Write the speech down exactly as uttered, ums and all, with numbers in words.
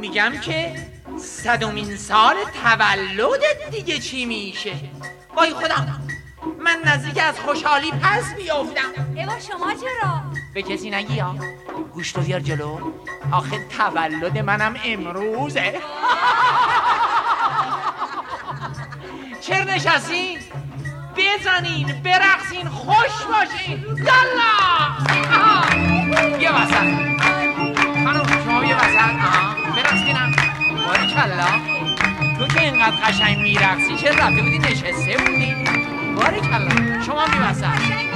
میگم که صدومین سال تولدت دیگه چی میشه؟ وای خودم، من نزدیک از خوشحالی پس بیافتم. ایوا شما چرا؟ به کسی نگی ها، گوشتو بیار جلو، آخه تولد منم امروزه. چرا نشستین؟ بزنین، برقصین، خوش باشین. یالا بیا وسط خانم، شما بیا وسط. برقصینم. باریکلا، تو که اینقدر قشنگ میرقصی چرا رفته بودی نشسته بودی؟ باریکلا، شما بیا وسط.